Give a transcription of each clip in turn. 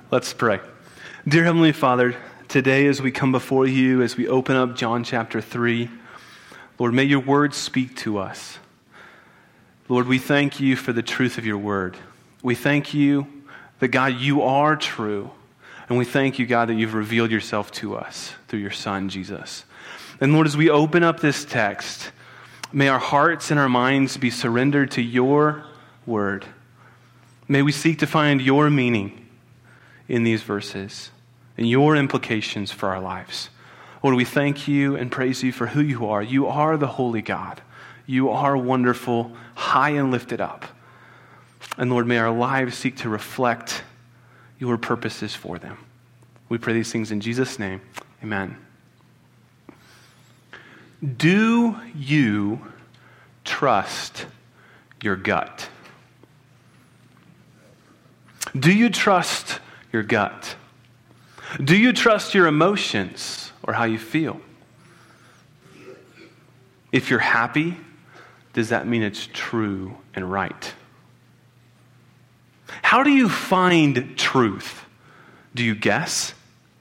Let's pray. Dear Heavenly Father, today as we come before you, as we open up John chapter 3, Lord, may your word speak to us. Lord, we thank you for the truth of your word. We thank you that, God, you are true. And we thank you, God, that you've revealed yourself to us through your Son, Jesus. And Lord, as we open up this text, may our hearts and our minds be surrendered to your word. May we seek to find your meaning in these verses and your implications for our lives. Lord, we thank you and praise you for who you are. You are the holy God. You are wonderful, high and lifted up. And Lord, may our lives seek to reflect your purposes for them. We pray these things in Jesus' name. Amen. Do you trust your gut? Do you trust your gut? Do you trust your emotions or how you feel? If you're happy, does that mean it's true and right? How do you find truth? Do you guess?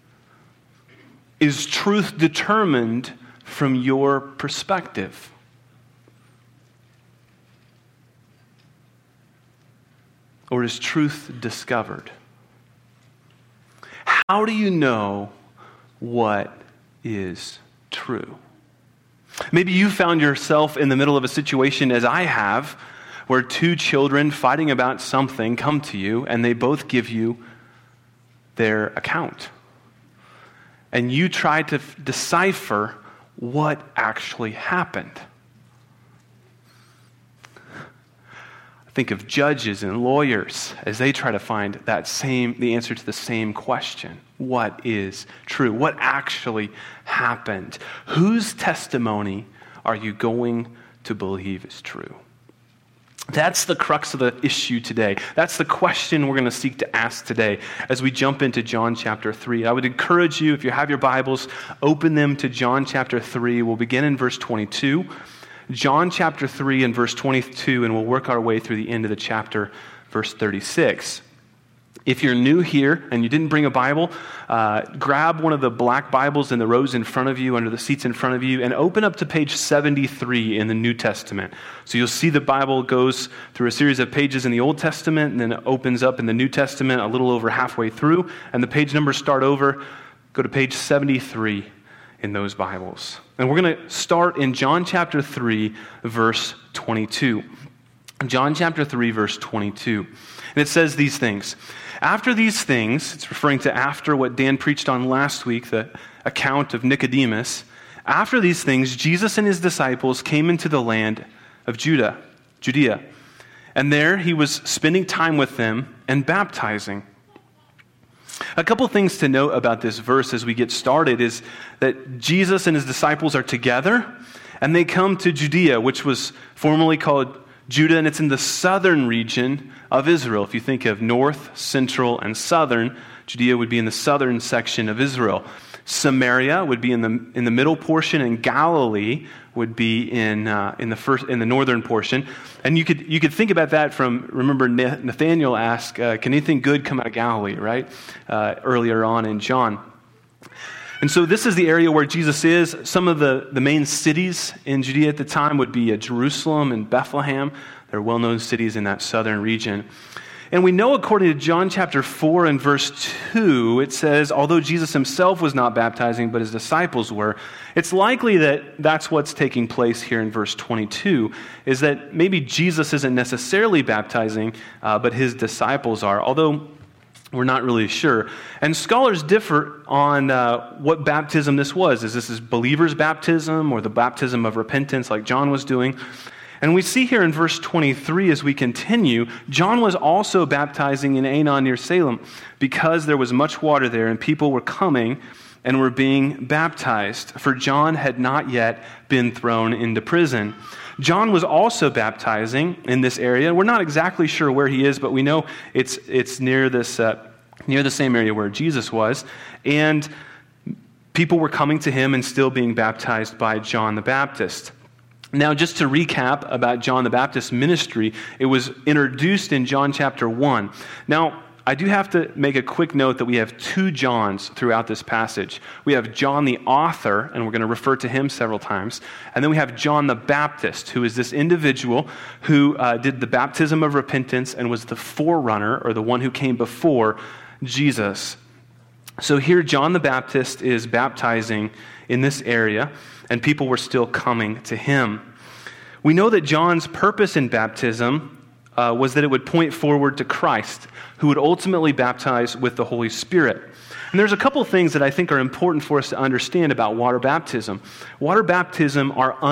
Is truth determined from your perspective? Or is truth discovered? How do you know what is true? Maybe you found yourself in the middle of a situation, as I have, where two children fighting about something come to you and they both give you their account. And you try to decipher what actually happened. Think of judges and lawyers as they try to find the answer to the same question. What is true? What actually happened? Whose testimony are you going to believe is true? That's the crux of the issue today. That's the question we're going to seek to ask today as we jump into John chapter 3. I would encourage you, if you have your Bibles, open them to John chapter 3. We'll begin in verse 22. John chapter 3 and verse 22, and we'll work our way through the end of the chapter, verse 36. If you're new here and you didn't bring a Bible, grab one of the black Bibles in the rows in front of you, under the seats in front of you, and open up to page 73 in the New Testament. So you'll see the Bible goes through a series of pages in the Old Testament, and then it opens up in the New Testament a little over halfway through, and the page numbers start over. Go to page 73 in those Bibles. And we're going to start in John chapter 3, verse 22. John chapter 3, verse 22. And it says these things. After these things, it's referring to after what Dan preached on last week, the account of Nicodemus. After these things, Jesus and his disciples came into the land of Judea. And there he was spending time with them and baptizing. A couple things to note about this verse as we get started is that Jesus and his disciples are together, and they come to Judea, which was formerly called Judah, and it's in the southern region of Israel. If you think of north, central, and southern, Judea would be in the southern section of Israel. Samaria would be in the middle portion, and Galilee would be in the northern portion. And you could think about that from, remember Nathanael asked, can anything good come out of Galilee, right? Earlier on in John. And so this is the area where Jesus is. Some of the main cities in Judea at the time would be Jerusalem and Bethlehem. They're well-known cities in that southern region. And we know, according to John chapter 4 and verse 2, it says, although Jesus himself was not baptizing, but his disciples were, it's likely that that's what's taking place here in verse 22, is that maybe Jesus isn't necessarily baptizing, but his disciples are, although we're not really sure. And scholars differ on what baptism this was. Is this believer's baptism or the baptism of repentance like John was doing? And we see here in verse 23 as we continue, John was also baptizing in Aenon near Salem because there was much water there and people were coming and were being baptized, for John had not yet been thrown into prison. John was also baptizing in this area. We're not exactly sure where he is, but we know it's near this near the same area where Jesus was, and people were coming to him and still being baptized by John the Baptist. Now, just to recap about John the Baptist's ministry, it was introduced in John chapter 1. Now, I do have to make a quick note that we have two Johns throughout this passage. We have John the author, and we're going to refer to him several times. And then we have John the Baptist, who is this individual who did the baptism of repentance and was the forerunner, or the one who came before Jesus. So here John the Baptist is baptizing in this area, and people were still coming to him. We know that John's purpose in baptism was that it would point forward to Christ, who would ultimately baptize with the Holy Spirit. And there's a couple of things that I think are important for us to understand about water baptism. Water baptism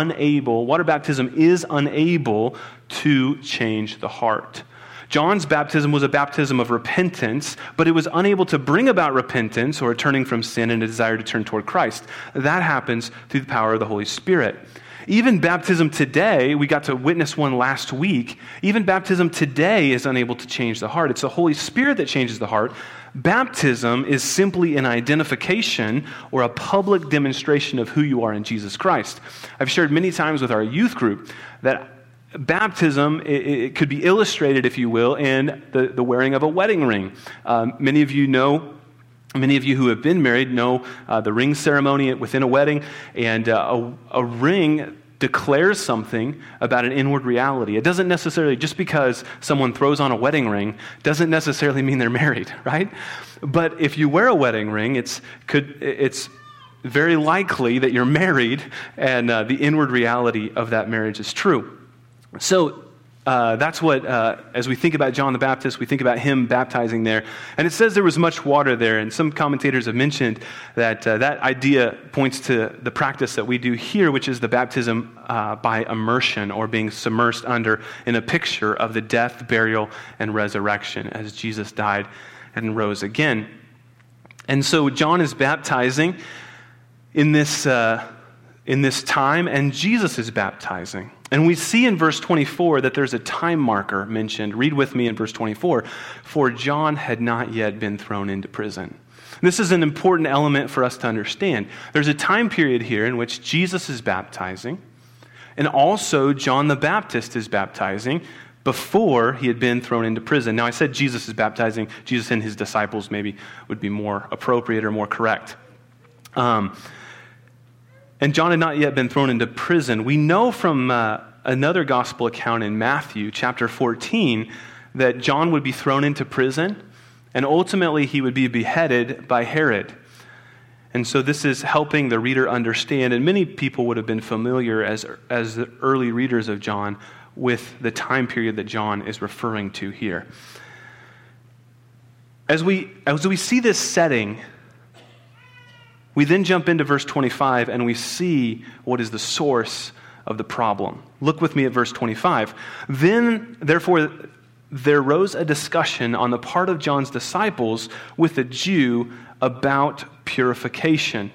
is unable to change the heart. John's baptism was a baptism of repentance, but it was unable to bring about repentance or a turning from sin and a desire to turn toward Christ. That happens through the power of the Holy Spirit. Even baptism today, we got to witness one last week, even baptism today is unable to change the heart. It's the Holy Spirit that changes the heart. Baptism is simply an identification or a public demonstration of who you are in Jesus Christ. I've shared many times with our youth group that baptism, it could be illustrated, if you will, in the wearing of a wedding ring. Many of you who have been married know the ring ceremony within a wedding, and a ring declares something about an inward reality. It doesn't necessarily, just because someone throws on a wedding ring, doesn't necessarily mean they're married, right? But if you wear a wedding ring, it's very likely that you're married, and the inward reality of that marriage is true. So that's what, as we think about John the Baptist, we think about him baptizing there. And it says there was much water there, and some commentators have mentioned that that idea points to the practice that we do here, which is the baptism by immersion, or being submersed under, in a picture of the death, burial, and resurrection as Jesus died and rose again. And so John is baptizing in this time, and Jesus is baptizing. And we see in verse 24 that there's a time marker mentioned. Read with me in verse 24. For John had not yet been thrown into prison. This is an important element for us to understand. There's a time period here in which Jesus is baptizing, and also John the Baptist is baptizing before he had been thrown into prison. Now, I said Jesus is baptizing. Jesus and his disciples maybe would be more appropriate or more correct. And John had not yet been thrown into prison. We know from another gospel account in Matthew chapter 14 that John would be thrown into prison, and ultimately he would be beheaded by Herod. And so this is helping the reader understand, and many people would have been familiar as the early readers of John with the time period that John is referring to here. As we see this setting, we then jump into verse 25, and we see what is the source of the problem. Look with me at verse 25. Then, therefore, there rose a discussion on the part of John's disciples with a Jew about purification.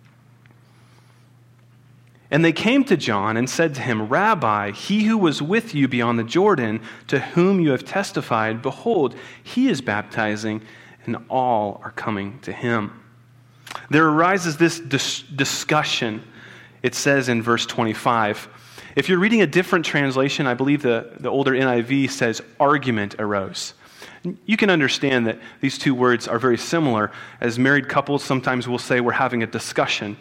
And they came to John and said to him, Rabbi, he who was with you beyond the Jordan, to whom you have testified, behold, he is baptizing, and all are coming to him. There arises this discussion, it says in verse 25. If you're reading a different translation, I believe the older NIV says argument arose. You can understand that these two words are very similar. As married couples, sometimes we'll say we're having a discussion,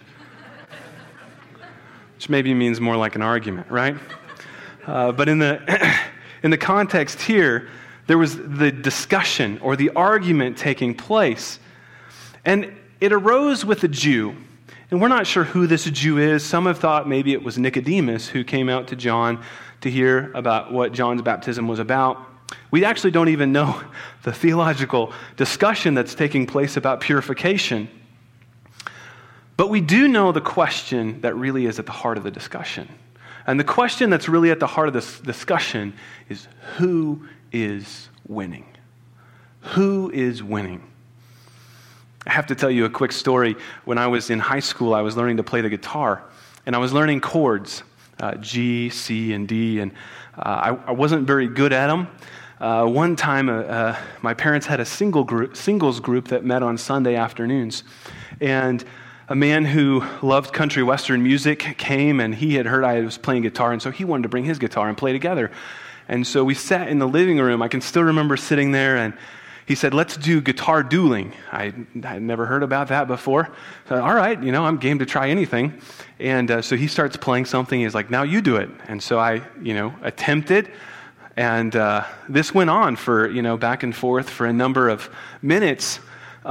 which maybe means more like an argument, right? But in the context here, there was the discussion or the argument taking place. And it arose with a Jew, and we're not sure who this Jew is. Some have thought maybe it was Nicodemus who came out to John to hear about what John's baptism was about. We actually don't even know the theological discussion that's taking place about purification. But we do know the question that really is at the heart of the discussion. And the question that's really at the heart of this discussion is, who is winning? Who is winning? I have to tell you a quick story. When I was in high school, I was learning to play the guitar, and I was learning chords, G, C, and D, and I wasn't very good at them. One time, my parents had a singles group that met on Sunday afternoons, and a man who loved country western music came, and he had heard I was playing guitar, and so he wanted to bring his guitar and play together. And so we sat in the living room. I can still remember sitting there, and he said, let's do guitar dueling. I had never heard about that before. So, all right, I'm game to try anything. And so he starts playing something. He's like, now you do it. And so I, attempted. And this went on for, back and forth for a number of minutes.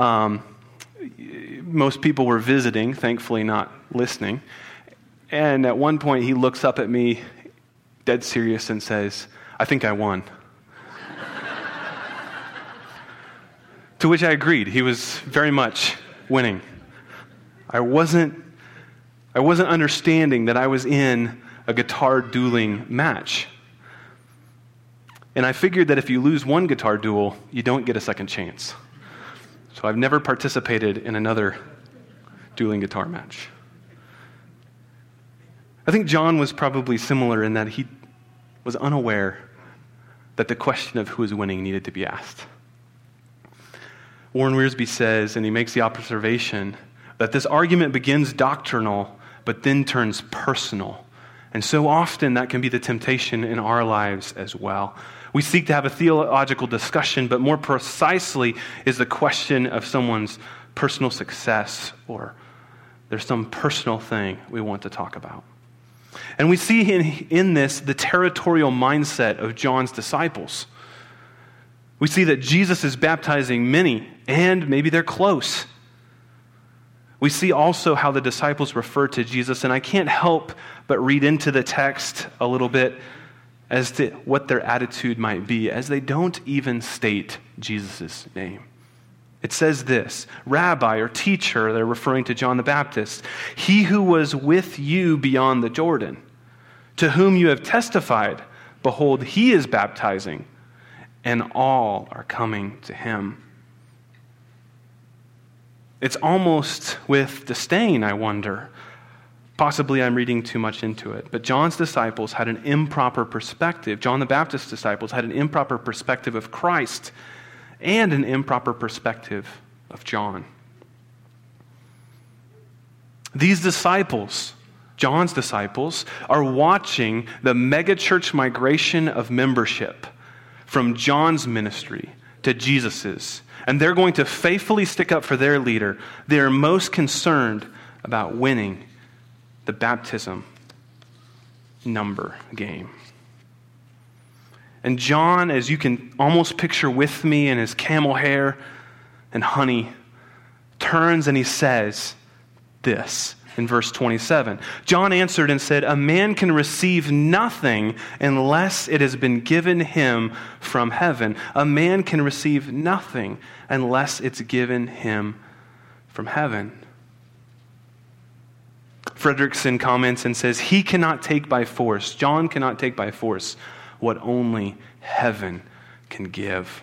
Most people were visiting, thankfully not listening. And at one point he looks up at me, dead serious, and says, I think I won. To which I agreed. He was very much winning. I wasn't understanding that I was in a guitar dueling match. And I figured that if you lose one guitar duel, you don't get a second chance. So I've never participated in another dueling guitar match. I think John was probably similar in that he was unaware that the question of who is winning needed to be asked. Warren Wiersbe says, and he makes the observation, that this argument begins doctrinal, but then turns personal. And so often that can be the temptation in our lives as well. We seek to have a theological discussion, but more precisely is the question of someone's personal success, or there's some personal thing we want to talk about. And we see in this the territorial mindset of John's disciples. We see that Jesus is baptizing many, and maybe they're close. We see also how the disciples refer to Jesus, and I can't help but read into the text a little bit as to what their attitude might be, as they don't even state Jesus' name. It says this, Rabbi or teacher, they're referring to John the Baptist, he who was with you beyond the Jordan, to whom you have testified, behold, he is baptizing, and all are coming to him. It's almost with disdain, I wonder. Possibly I'm reading too much into it. But John's disciples had an improper perspective. John the Baptist's disciples had an improper perspective of Christ and an improper perspective of John. These disciples, John's disciples, are watching the megachurch migration of membership from John's ministry to Jesus's. And they're going to faithfully stick up for their leader. They're most concerned about winning the baptism number game. And John, as you can almost picture with me in his camel hair and honey, turns and he says this in verse 27. John answered and said, a man can receive nothing unless it has been given him from heaven. A man can receive nothing unless it's given him from heaven. Fredrickson comments and says, he cannot take by force, John cannot take by force what only heaven can give.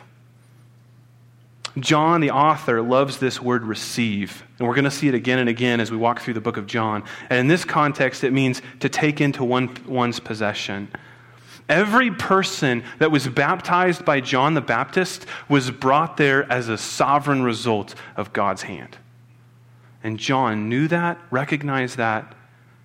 John, the author, loves this word receive. And we're going to see it again and again as we walk through the book of John. And in this context, it means to take into one's possession. Every person that was baptized by John the Baptist was brought there as a sovereign result of God's hand. And John knew that, recognized that,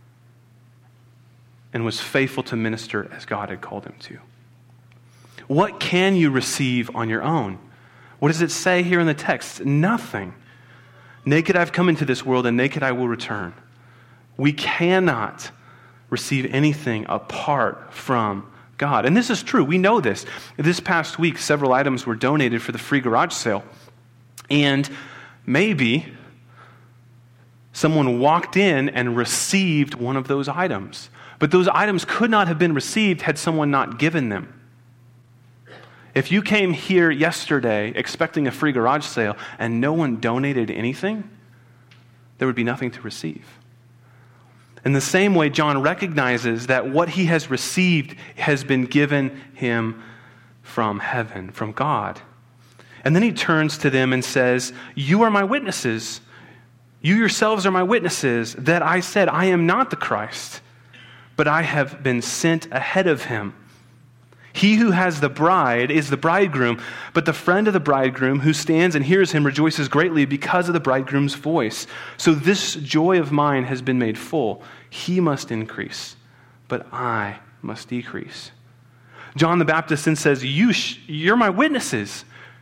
and was faithful to minister as God had called him to. What can you receive on your own? What does it say here in the text? Nothing. Naked I've come into this world, and naked I will return. We cannot receive anything apart from God. And this is true. We know this. This past week, several items were donated for the free garage sale. And maybe someone walked in and received one of those items. But those items could not have been received had someone not given them. If you came here yesterday expecting a free garage sale and no one donated anything, there would be nothing to receive. In the same way, John recognizes that what he has received has been given him from heaven, from God. And then he turns to them and says, you are my witnesses. You yourselves are my witnesses that I said, I am not the Christ, but I have been sent ahead of him. He who has the bride is the bridegroom, but the friend of the bridegroom who stands and hears him rejoices greatly because of the bridegroom's voice. So this joy of mine has been made full. He must increase, but I must decrease. John the Baptist then says, you're my witnesses.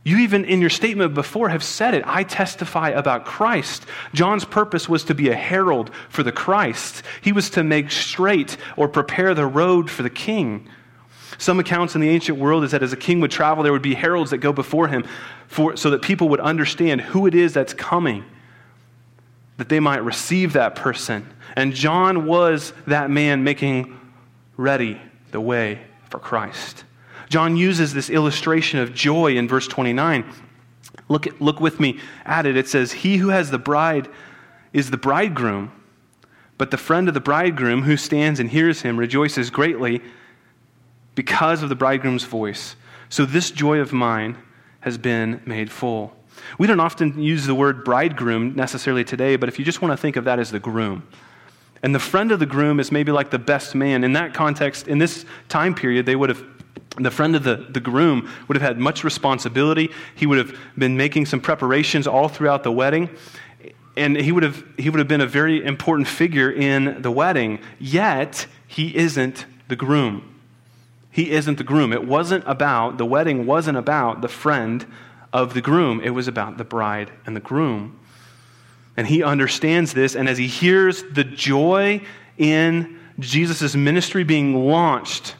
You even in your statement before have said it. I testify about Christ. John's purpose was to be a herald for the Christ. He was to make straight or prepare the road for the king. Some accounts in the ancient world is that as a king would travel, there would be heralds that go before him so that people would understand who it is that's coming, that they might receive that person. And John was that man making ready the way for Christ. John uses this illustration of joy in verse 29. Look with me at it. It says, he who has the bride is the bridegroom, but the friend of the bridegroom who stands and hears him rejoices greatly because of the bridegroom's voice. So this joy of mine has been made full. We don't often use the word bridegroom necessarily today, but if you just want to think of that as the groom. And the friend of the groom is maybe like the best man. In that context, in this time period, the friend of the groom would have had much responsibility. He would have been making some preparations all throughout the wedding. And he would have been a very important figure in the wedding. Yet, he isn't the groom. He isn't the groom. The wedding wasn't about the friend of the groom. It was about the bride and the groom. And he understands this, and as he hears the joy in Jesus' ministry being launched,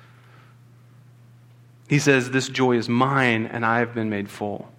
he says, this joy is mine, and I have been made full.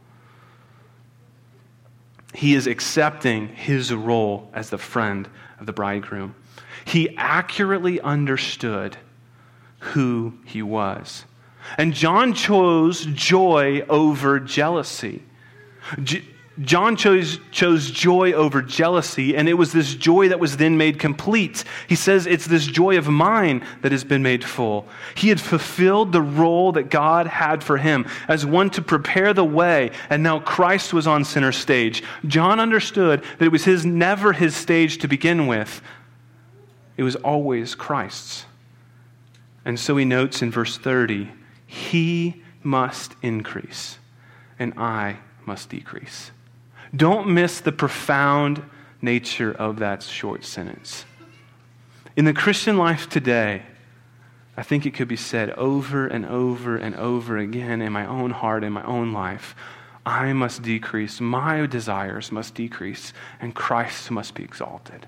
He is accepting his role as the friend of the bridegroom. He accurately understood who he was. And John chose joy over jealousy. John chose joy over jealousy, and it was this joy that was then made complete. He says, it's this joy of mine that has been made full. He had fulfilled the role that God had for him as one to prepare the way, and now Christ was on center stage. John understood that it was never his stage to begin with. It was always Christ's. And so he notes in verse 30, he must increase, and I must decrease. Don't miss the profound nature of that short sentence. In the Christian life today, I think it could be said over and over and over again in my own heart, in my own life, I must decrease, my desires must decrease, and Christ must be exalted.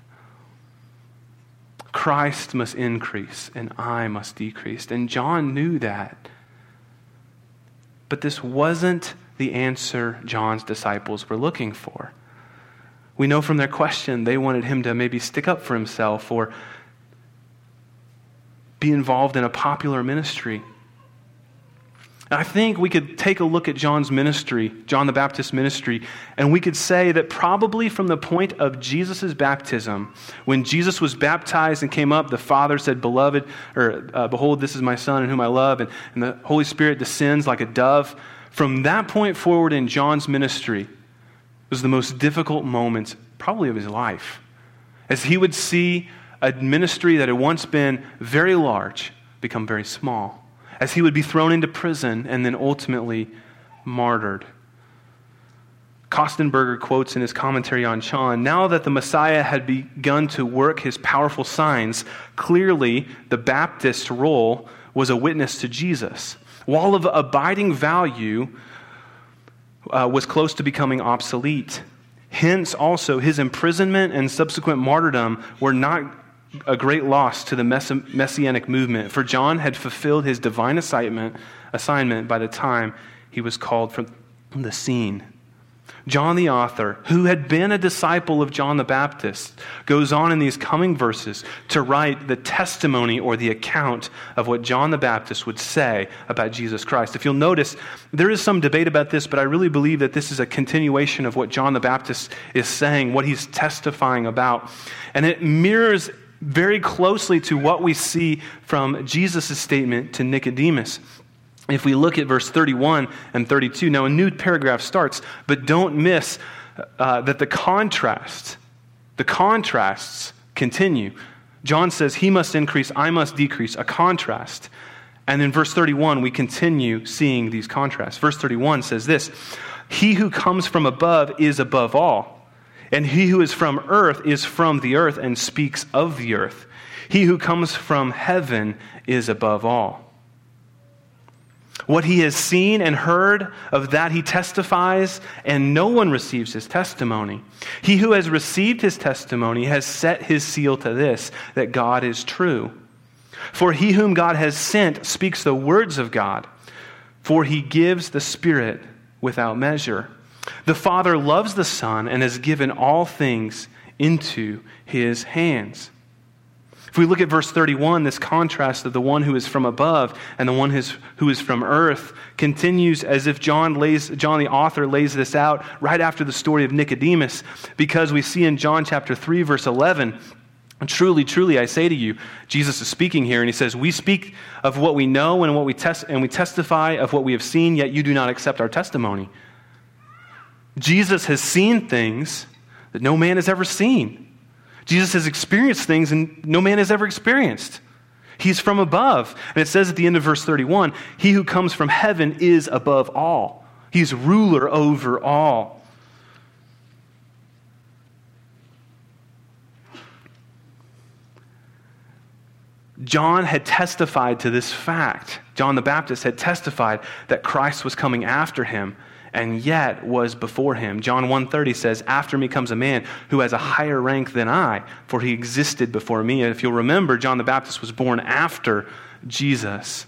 Christ must increase, and I must decrease. And John knew that. But this wasn't the answer John's disciples were looking for. We know from their question they wanted him to maybe stick up for himself or be involved in a popular ministry. And I think we could take a look at John's ministry, John the Baptist's ministry, and we could say that probably from the point of Jesus' baptism, when Jesus was baptized and came up, the Father said, behold, this is my Son in whom I love, and the Holy Spirit descends like a dove. From that point forward in John's ministry was the most difficult moments probably of his life, as he would see a ministry that had once been very large become very small, as he would be thrown into prison and then ultimately martyred. Kostenberger quotes in his commentary on John, now that the Messiah had begun to work his powerful signs, clearly the Baptist's role was a witness to Jesus. While of abiding value, was close to becoming obsolete. Hence also his imprisonment and subsequent martyrdom were not a great loss to the Messianic movement, for John had fulfilled his divine assignment by the time he was called from the scene. John the author, who had been a disciple of John the Baptist, goes on in these coming verses to write the testimony or the account of what John the Baptist would say about Jesus Christ. If you'll notice, there is some debate about this, but I really believe that this is a continuation of what John the Baptist is saying, what he's testifying about. And it mirrors very closely to what we see from Jesus' statement to Nicodemus. If we look at verse 31 and 32, now a new paragraph starts, but don't miss that the contrasts continue. John says, he must increase, I must decrease, a contrast. And in verse 31, we continue seeing these contrasts. Verse 31 says this, he who comes from above is above all, and he who is from earth is from the earth and speaks of the earth. He who comes from heaven is above all. What he has seen and heard, of that he testifies, and no one receives his testimony. He who has received his testimony has set his seal to this, that God is true. For he whom God has sent speaks the words of God, for he gives the Spirit without measure. The Father loves the Son and has given all things into his hands. If we look at verse 31, this contrast of the one who is from above and the one who is from earth continues as if John the author lays this out right after the story of Nicodemus, because we see in John chapter 3, verse 11, truly, truly, I say to you, Jesus is speaking here, and he says, we speak of what we know and what we testify of what we have seen, yet you do not accept our testimony. Jesus has seen things that no man has ever seen. Jesus has experienced things and no man has ever experienced. He's from above. And it says at the end of verse 31, he who comes from heaven is above all. He's ruler over all. John had testified to this fact. John the Baptist had testified that Christ was coming after him, and yet was before him. John 1:30 says, after me comes a man who has a higher rank than I, for he existed before me. And if you'll remember, John the Baptist was born after Jesus.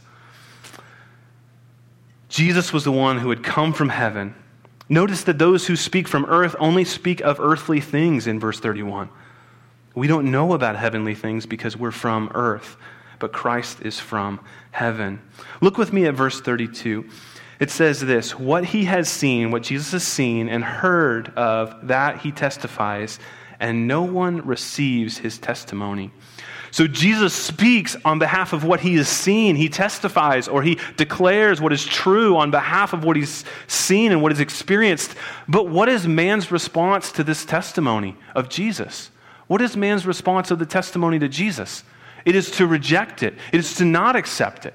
Jesus was the one who had come from heaven. Notice that those who speak from earth only speak of earthly things in verse 31. We don't know about heavenly things because we're from earth, but Christ is from heaven. Look with me at verse 32. It says this, what he has seen, what Jesus has seen and heard of, that he testifies, and no one receives his testimony. So Jesus speaks on behalf of what he has seen. He testifies, or he declares what is true on behalf of what he's seen and what he's experienced. But what is man's response to this testimony of Jesus? What is man's response of the testimony to Jesus? It is to reject it. It is to not accept it.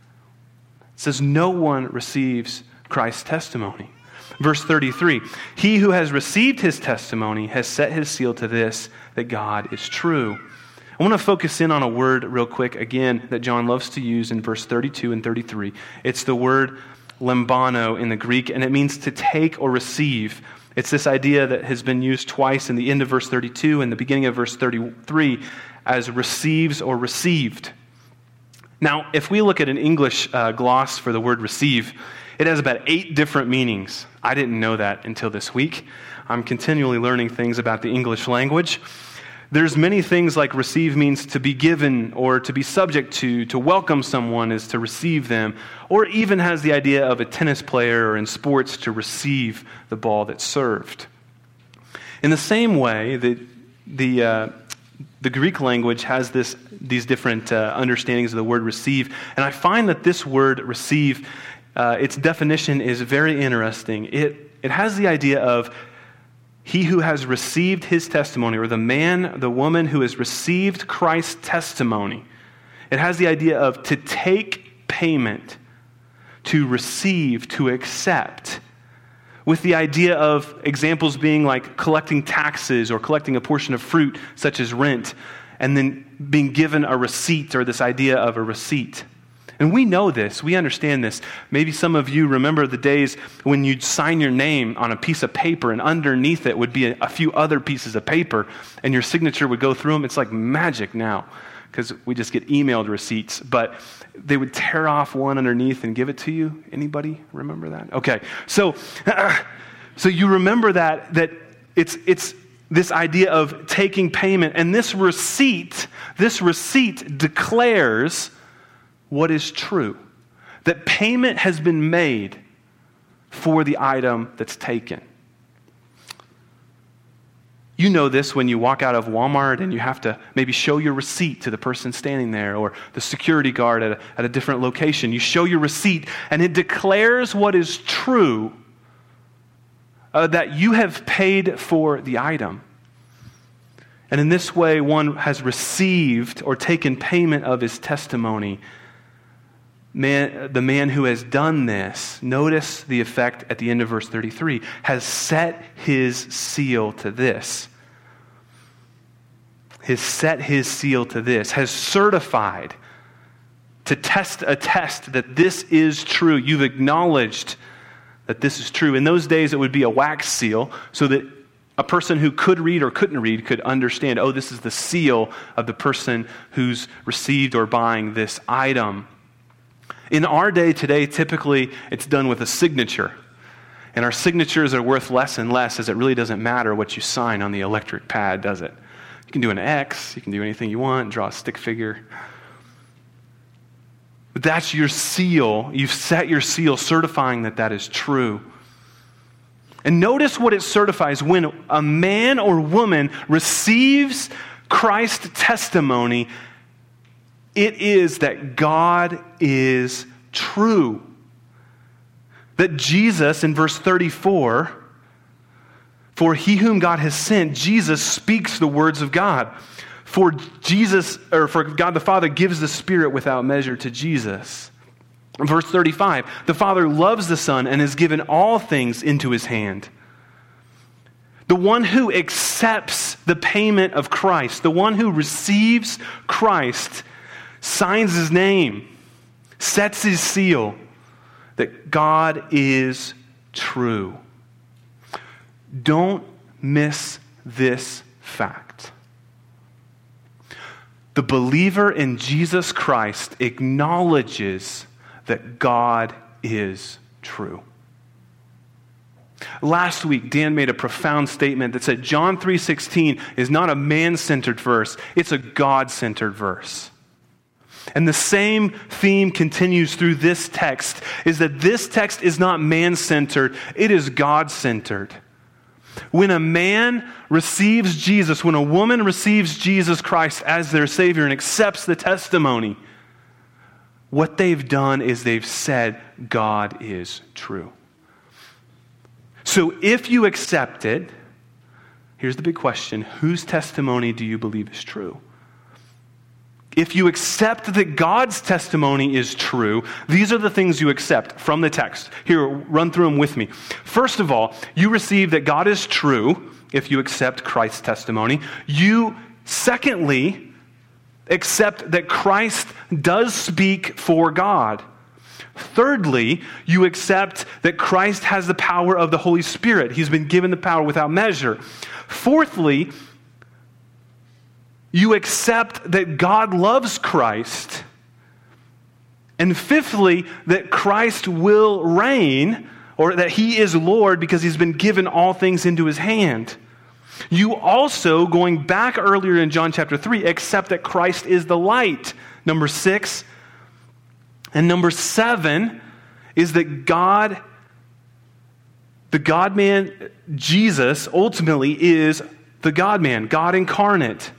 It says no one receives Christ's testimony. Verse 33, he who has received his testimony has set his seal to this, that God is true. I want to focus in on a word real quick, again, that John loves to use in verse 32 and 33. It's the word lambano in the Greek, and it means to take or receive. It's this idea that has been used twice in the end of verse 32 and the beginning of verse 33 as receives or received. Now, if we look at an English gloss for the word receive, it has about 8 different meanings. I didn't know that until this week. I'm continually learning things about the English language. There's many things like receive means to be given or to be subject to welcome someone is to receive them, or even has the idea of a tennis player or in sports to receive the ball that's served. In the same way, the Greek language has these different understandings of the word receive, and I find that this word receive, its definition is very interesting. It has the idea of he who has received his testimony, or the woman who has received Christ's testimony. It has the idea of to take payment, to receive, to accept, with the idea of examples being like collecting taxes or collecting a portion of fruit, such as rent, and then being given a receipt, or this idea of a receipt. And we know this. We understand this. Maybe some of you remember the days when you'd sign your name on a piece of paper and underneath it would be a few other pieces of paper and your signature would go through them. It's like magic now because we just get emailed receipts. But they would tear off one underneath and give it to you. Anybody remember that? Okay. So you remember that it's this idea of taking payment. And this receipt declares what is true, that payment has been made for the item that's taken. You know this when you walk out of Walmart and you have to maybe show your receipt to the person standing there, or the security guard at a different location. You show your receipt and it declares what is true, that you have paid for the item. And in this way, one has received or taken payment of his testimony. The man who has done this, notice the effect at the end of verse 33, has set his seal to this. Has set his seal to this, has certified to attest that this is true. You've acknowledged that this is true. In those days, it would be a wax seal so that a person who could read or couldn't read could understand, oh, this is the seal of the person who's received or buying this item. In our day today, typically it's done with a signature. And our signatures are worth less and less, as it really doesn't matter what you sign on the electric pad, does it? You can do an X, you can do anything you want, draw a stick figure. But that's your seal. You've set your seal certifying that that is true. And notice what it certifies. When a man or woman receives Christ's testimony, it is that God is true. That Jesus, in verse 34, for he whom God has sent, Jesus speaks the words of God. For God the Father gives the Spirit without measure to Jesus. Verse 35, the Father loves the Son and has given all things into his hand. The one who accepts the payment of Christ, the one who receives Christ, signs his name, sets his seal, that God is true. Don't miss this fact. The believer in Jesus Christ acknowledges that God is true. Last week, Dan made a profound statement that said John 3:16 is not a man-centered verse, it's a God-centered verse. And the same theme continues through this text, is that this text is not man-centered, it is God-centered. When a man receives Jesus, when a woman receives Jesus Christ as their Savior and accepts the testimony, what they've done is they've said God is true. So if you accept it, here's the big question: whose testimony do you believe is true? If you accept that God's testimony is true, these are the things you accept from the text. Here, run through them with me. First of all, you receive that God is true if you accept Christ's testimony. You, secondly, accept that Christ does speak for God. Thirdly, you accept that Christ has the power of the Holy Spirit. He's been given the power without measure. Fourthly, you accept that God loves Christ. And fifthly, that Christ will reign, or that he is Lord because he's been given all things into his hand. You also, going back earlier in John chapter 3, accept that Christ is the light. Number 6. And number 7 is that God, the God-man, Jesus, ultimately is the God-man, God incarnate.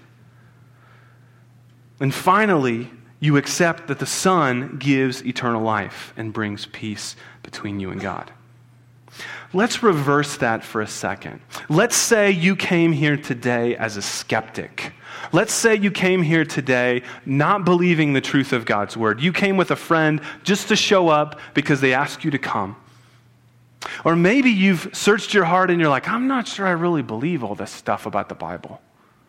And finally, you accept that the Son gives eternal life and brings peace between you and God. Let's reverse that for a second. Let's say you came here today as a skeptic. Let's say you came here today not believing the truth of God's word. You came with a friend just to show up because they asked you to come. Or maybe you've searched your heart and you're like, I'm not sure I really believe all this stuff about the Bible.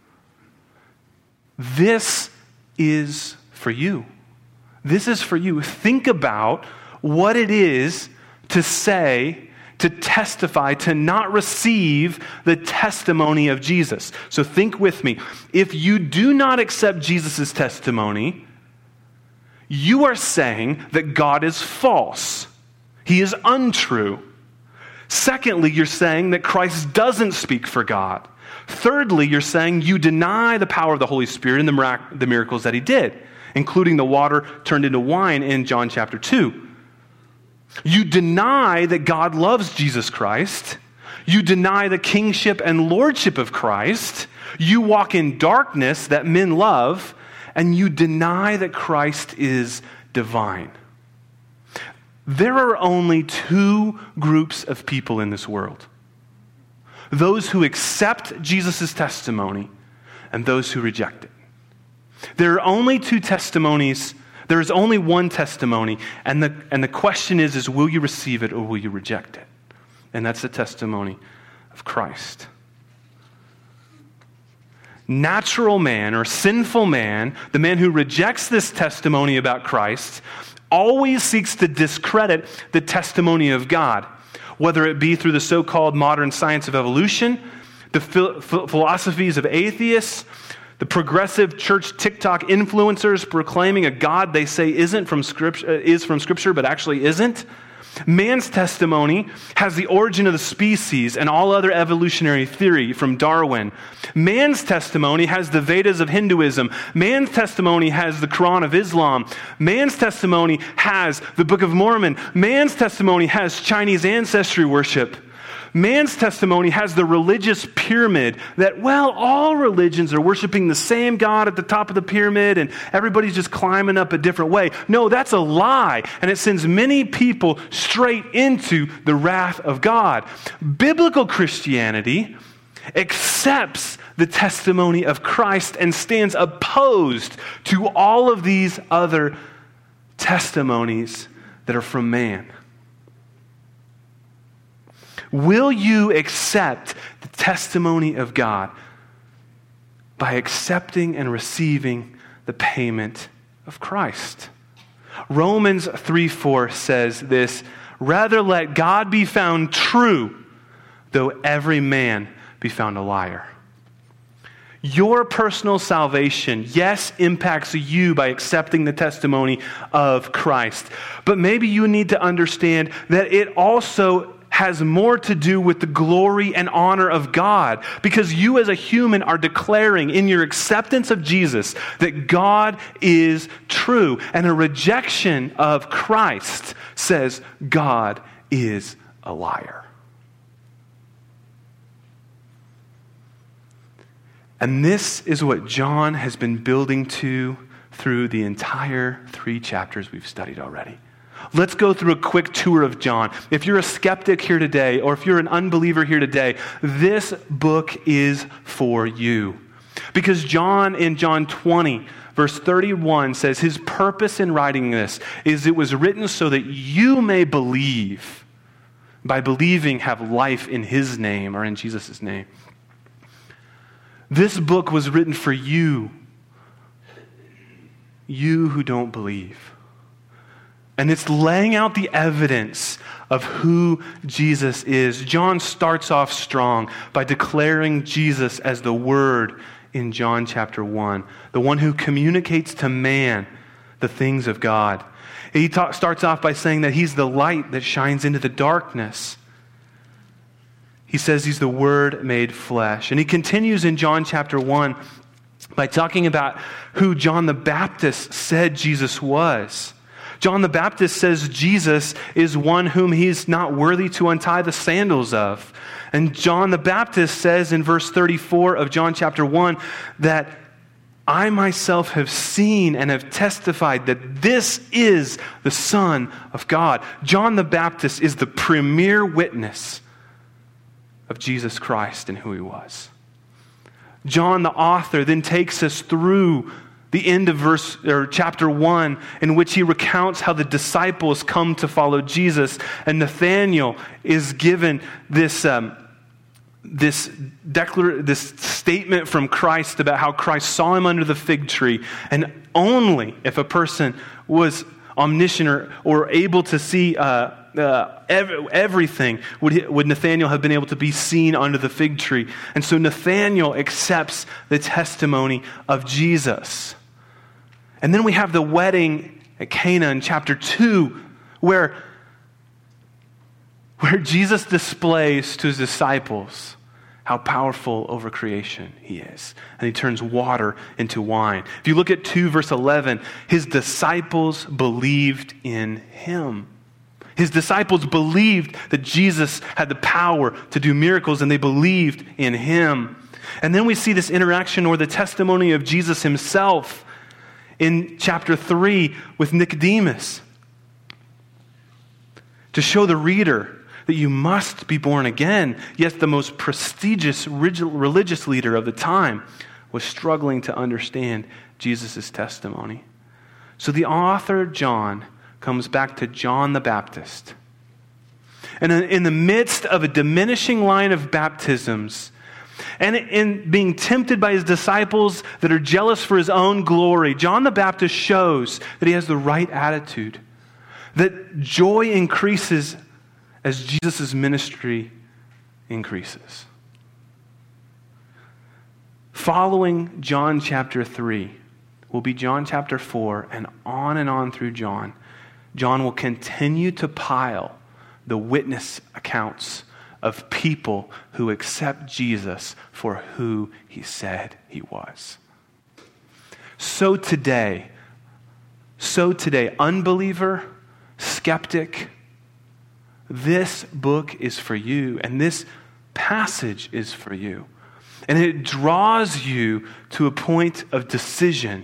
This is for you. This is for you. Think about what it is to say, to testify, to not receive the testimony of Jesus. So think with me. If you do not accept Jesus' testimony, you are saying that God is false. He is untrue. Secondly, you're saying that Christ doesn't speak for God. Thirdly, you're saying you deny the power of the Holy Spirit and the miracles that he did, including the water turned into wine in John chapter 2. You deny that God loves Jesus Christ. You deny the kingship and lordship of Christ. You walk in darkness that men love, and you deny that Christ is divine. There are only two groups of people in this world: those who accept Jesus' testimony and those who reject it. There are only two testimonies. There is only one testimony, and the question is will you receive it or will you reject it? And that's the testimony of Christ. natural man or sinful man, the man who rejects this testimony about Christ, always seeks to discredit the testimony of God, whether it be through the so-called modern science of evolution, the philosophies of atheists, the progressive church TikTok influencers proclaiming a God they say is from Scripture but actually isn't. Man's testimony has the origin of the species and all other evolutionary theory from Darwin. Man's testimony has the Vedas of Hinduism. Man's testimony has the Quran of Islam. Man's testimony has the Book of Mormon. Man's testimony has Chinese ancestry worship. Man's testimony has the religious pyramid that, well, all religions are worshiping the same God at the top of the pyramid and everybody's just climbing up a different way. No, that's a lie, and it sends many people straight into the wrath of God. Biblical Christianity accepts the testimony of Christ and stands opposed to all of these other testimonies that are from man. Will you accept the testimony of God by accepting and receiving the payment of Christ? Romans 3:4 says this, "Rather let God be found true, though every man be found a liar." Your personal salvation, yes, impacts you by accepting the testimony of Christ. But maybe you need to understand that it also has more to do with the glory and honor of God, because you as a human are declaring in your acceptance of Jesus that God is true, and a rejection of Christ says God is a liar. And this is what John has been building to through the entire 3 chapters we've studied already. Let's go through a quick tour of John. If you're a skeptic here today, or if you're an unbeliever here today, this book is for you. Because John, in John 20, verse 31, says his purpose in writing this is it was written so that you may believe. By believing, have life in his name, or in Jesus' name. This book was written for you. You who don't believe. And it's laying out the evidence of who Jesus is. John starts off strong by declaring Jesus as the Word in John chapter 1, the one who communicates to man the things of God. He starts off by saying that he's the light that shines into the darkness. He says he's the Word made flesh. And he continues in John chapter 1 by talking about who John the Baptist said Jesus was. John the Baptist says Jesus is one whom he's not worthy to untie the sandals of. And John the Baptist says in verse 34 of John chapter 1 that I myself have seen and have testified that this is the Son of God. John the Baptist is the premier witness of Jesus Christ and who he was. John the author then takes us through the end of chapter 1, in which he recounts how the disciples come to follow Jesus, and Nathanael is given this statement from Christ about how Christ saw him under the fig tree, and only if a person was omniscient or able to see everything would Nathanael have been able to be seen under the fig tree. And so Nathanael accepts the testimony of Jesus. And then we have the wedding at Cana in chapter 2, where Jesus displays to his disciples how powerful over creation he is. And he turns water into wine. If you look at 2 verse 11, his disciples believed in him. His disciples believed that Jesus had the power to do miracles, and they believed in him. And then we see this interaction or the testimony of Jesus himself in chapter 3 with Nicodemus, to show the reader that you must be born again. Yet the most prestigious religious leader of the time was struggling to understand Jesus' testimony. So the author, John, comes back to John the Baptist. And in the midst of a diminishing line of baptisms, And in being tempted by his disciples that are jealous for his own glory, John the Baptist shows that he has the right attitude, that joy increases as Jesus' ministry increases. Following John chapter 3 will be John chapter 4, and on through John. John will continue to pile the witness accounts of people who accept Jesus for who he said he was. So today, unbeliever, skeptic, this book is for you, and this passage is for you. And it draws you to a point of decision.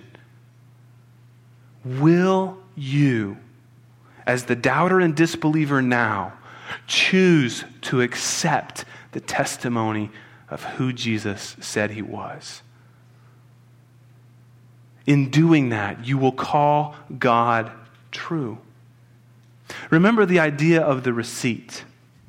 Will you, as the doubter and disbeliever now, choose to accept the testimony of who Jesus said he was? In doing that, you will call God true. Remember the idea of the receipt.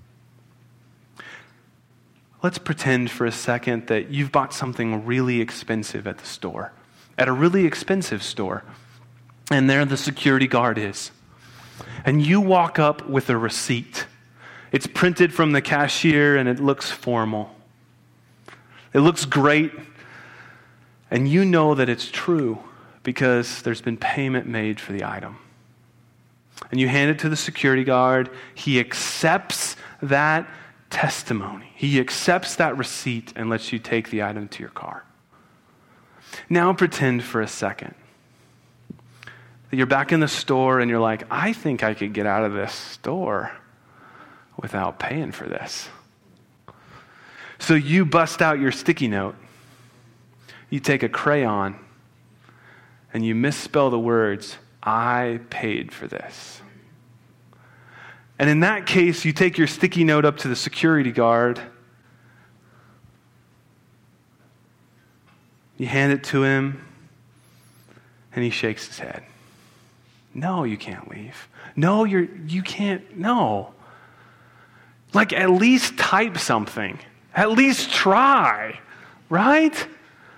Let's pretend for a second that you've bought something really expensive at the store, at a really expensive store, and there the security guard is. And you walk up with a receipt. It's printed from the cashier and it looks formal. It looks great, and you know that it's true because there's been payment made for the item. And you hand it to the security guard. He accepts that testimony. He accepts that receipt and lets you take the item to your car. Now pretend for a second that you're back in the store and you're like, I think I could get out of this store without paying for this. So you bust out your sticky note. You take a crayon and you misspell the words, I paid for this. And in that case, you take your sticky note up to the security guard. You hand it to him, and he shakes his head. No, you can't leave. No, you can't. No. Like, at least type something. At least try, right?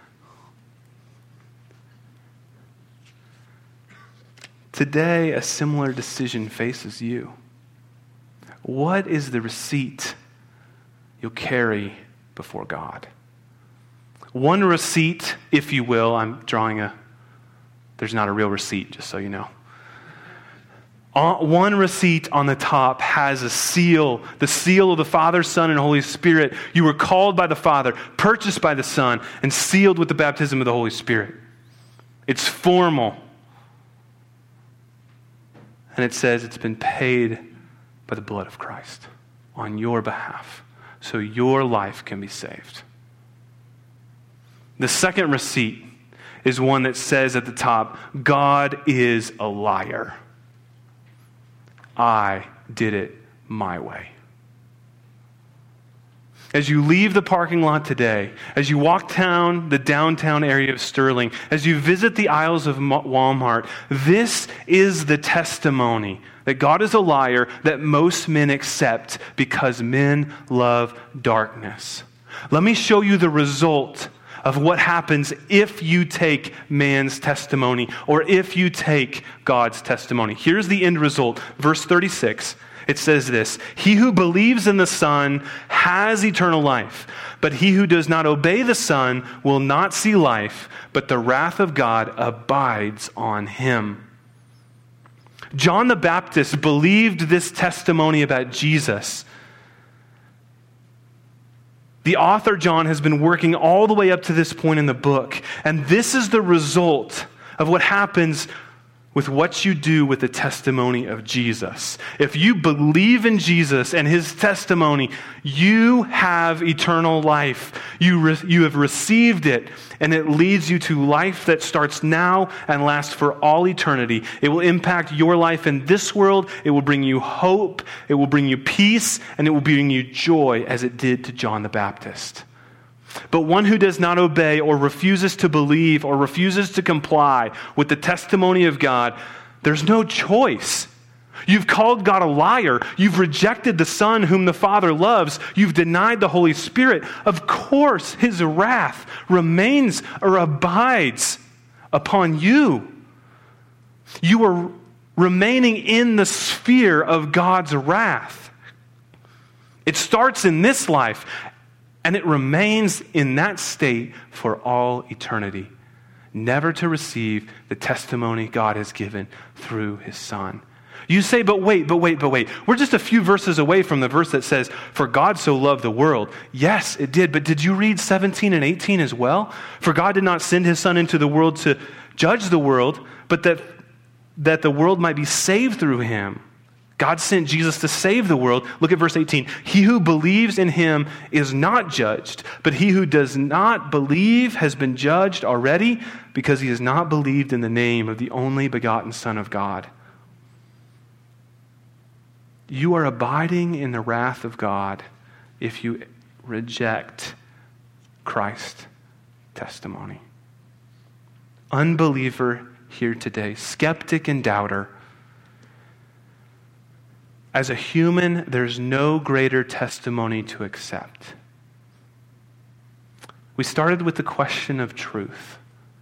Today, a similar decision faces you. What is the receipt you'll carry before God? One receipt, if you will, there's not a real receipt, just so you know. One receipt on the top has a seal, the seal of the Father, Son, and Holy Spirit. You were called by the Father, purchased by the Son, and sealed with the baptism of the Holy Spirit. It's formal. And it says it's been paid by the blood of Christ on your behalf, so your life can be saved. The second receipt is one that says at the top, God is a liar. I did it my way. As you leave the parking lot today, as you walk down the downtown area of Sterling, as you visit the aisles of Walmart, this is the testimony that God is a liar that most men accept because men love darkness. Let me show you the result of what happens if you take man's testimony or if you take God's testimony. Here's the end result. Verse 36. It says this, he who believes in the Son has eternal life, but he who does not obey the Son will not see life, but the wrath of God abides on him. John the Baptist believed this testimony about Jesus. The author, John, has been working all the way up to this point in the book, and this is the result of what happens with what you do with the testimony of Jesus. If you believe in Jesus and his testimony, you have eternal life. You have received it, and it leads you to life that starts now and lasts for all eternity. It will impact your life in this world. It will bring you hope. It will bring you peace, and it will bring you joy as it did to John the Baptist. But one who does not obey or refuses to believe or refuses to comply with the testimony of God, there's no choice. You've called God a liar. You've rejected the Son whom the Father loves. You've denied the Holy Spirit. Of course, his wrath remains or abides upon you. You are remaining in the sphere of God's wrath. It starts in this life, and it remains in that state for all eternity, never to receive the testimony God has given through his Son. You say, but wait. We're just a few verses away from the verse that says, for God so loved the world. Yes, it did. But did you read 17 and 18 as well? For God did not send his Son into the world to judge the world, but that the world might be saved through him. God sent Jesus to save the world. Look at verse 18. He who believes in him is not judged, but he who does not believe has been judged already because he has not believed in the name of the only begotten Son of God. You are abiding in the wrath of God if you reject Christ's testimony. Unbeliever here today, skeptic and doubter. As a human, there's no greater testimony to accept. We started with the question of truth.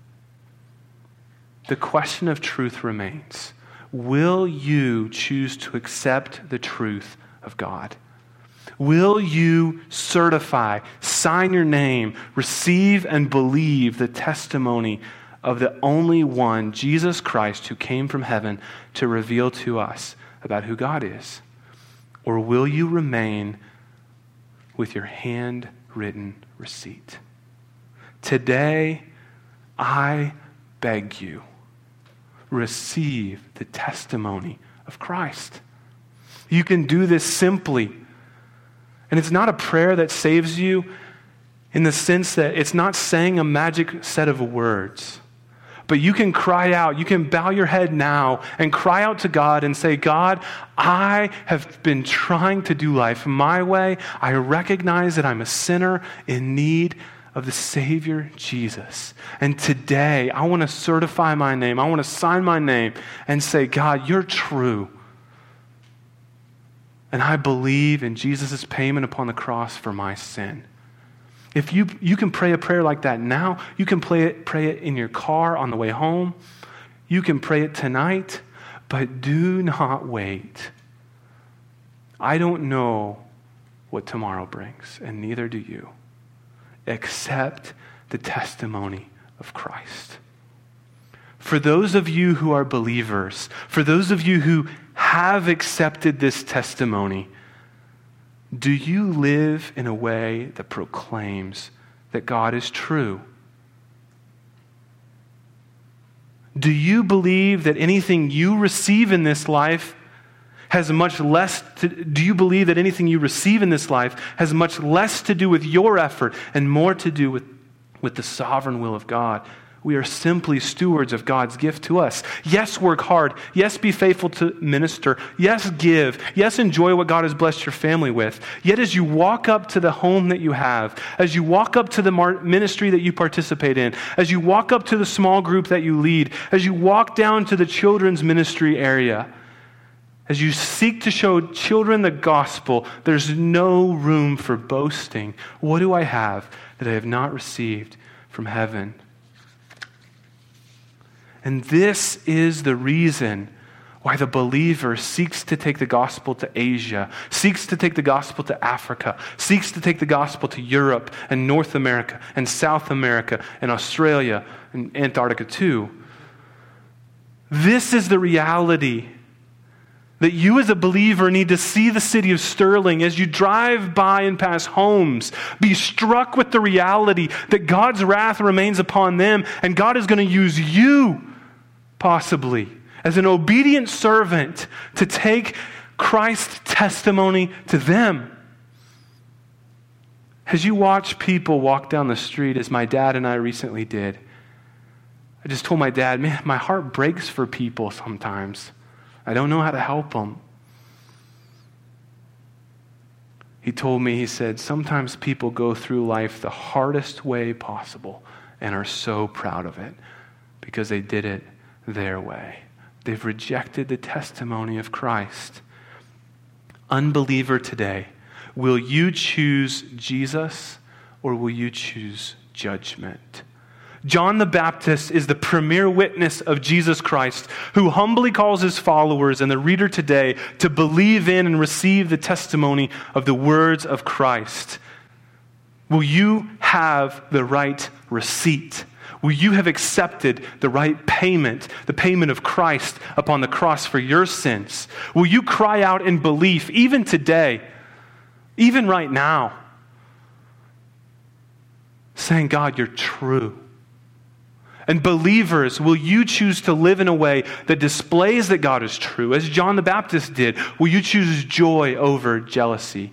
The question of truth remains. Will you choose to accept the truth of God? Will you certify, sign your name, receive and believe the testimony of the only one, Jesus Christ, who came from heaven to reveal to us about who God is? Or will you remain with your handwritten receipt? Today, I beg you, receive the testimony of Christ. You can do this simply. And it's not a prayer that saves you in the sense that it's not saying a magic set of words. But you can cry out, you can bow your head now and cry out to God and say, God, I have been trying to do life my way. I recognize that I'm a sinner in need of the Savior Jesus. And today, I want to certify my name. I want to sign my name and say, God, you're true. And I believe in Jesus' payment upon the cross for my sin. If you can pray a prayer like that now, you can pray it in your car on the way home. You can pray it tonight, but do not wait. I don't know what tomorrow brings, and neither do you. Accept the testimony of Christ. For those of you who are believers, for those of you who have accepted this testimony, do you live in a way that proclaims that God is true? Do you believe that anything you receive in this life has much less to do with your effort and more to do with the sovereign will of God? We are simply stewards of God's gift to us. Yes, work hard. Yes, be faithful to minister. Yes, give. Yes, enjoy what God has blessed your family with. Yet as you walk up to the home that you have, as you walk up to the ministry that you participate in, as you walk up to the small group that you lead, as you walk down to the children's ministry area, as you seek to show children the gospel, there's no room for boasting. What do I have that I have not received from heaven? And this is the reason why the believer seeks to take the gospel to Asia, seeks to take the gospel to Africa, seeks to take the gospel to Europe and North America and South America and Australia and Antarctica too. This is the reality that you as a believer need to see the city of Sterling as you drive by and pass homes. Be struck with the reality that God's wrath remains upon them and God is going to use you, possibly, as an obedient servant to take Christ's testimony to them. As you watch people walk down the street, as my dad and I recently did, I just told my dad, man, my heart breaks for people sometimes. I don't know how to help them. He told me, he said, sometimes people go through life the hardest way possible and are so proud of it because they did it their way. They've rejected the testimony of Christ. Unbeliever today, will you choose Jesus or will you choose judgment? John the Baptist is the premier witness of Jesus Christ, who humbly calls his followers and the reader today to believe in and receive the testimony of the words of Christ. Will you have the right receipt? Will you have accepted the right payment, the payment of Christ upon the cross for your sins? Will you cry out in belief, even today, even right now, saying, God, you're true? And believers, will you choose to live in a way that displays that God is true, as John the Baptist did? Will you choose joy over jealousy?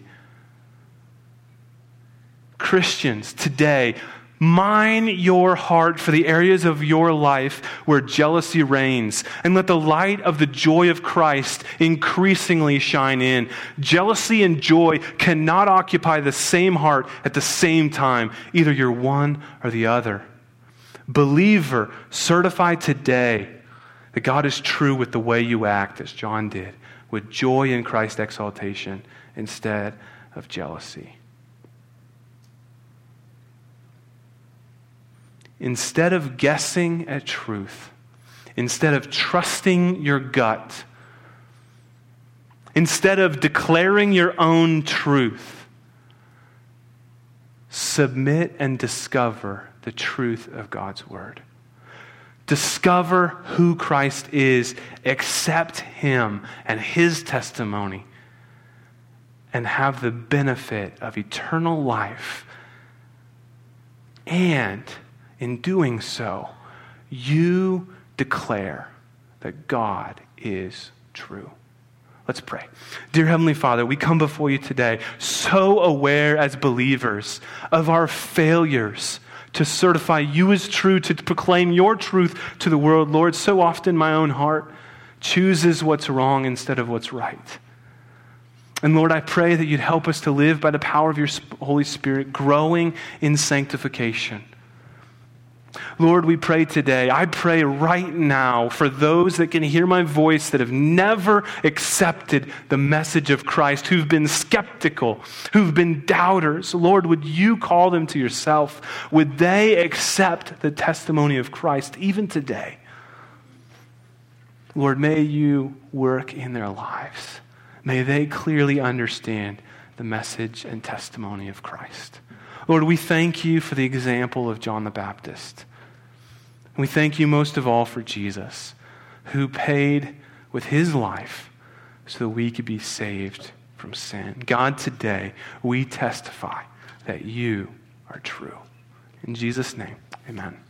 Christians, today, mine your heart for the areas of your life where jealousy reigns, and let the light of the joy of Christ increasingly shine in. Jealousy and joy cannot occupy the same heart at the same time. Either you're one or the other. Believer, certify today that God is true with the way you act, as John did, with joy in Christ's exaltation instead of jealousy. Instead of guessing at truth, instead of trusting your gut, instead of declaring your own truth, submit and discover the truth of God's word. Discover who Christ is, accept him and his testimony, and have the benefit of eternal life. And in doing so, you declare that God is true. Let's pray. Dear Heavenly Father, we come before you today so aware as believers of our failures to certify you as true, to proclaim your truth to the world. Lord, so often my own heart chooses what's wrong instead of what's right. And Lord, I pray that you'd help us to live by the power of your Holy Spirit, growing in sanctification. Lord, we pray today, I pray right now for those that can hear my voice that have never accepted the message of Christ, who've been skeptical, who've been doubters. Lord, would you call them to yourself? Would they accept the testimony of Christ even today? Lord, may you work in their lives. May they clearly understand the message and testimony of Christ. Lord, we thank you for the example of John the Baptist. We thank you most of all for Jesus, who paid with his life so that we could be saved from sin. God, today we testify that you are true. In Jesus' name, amen.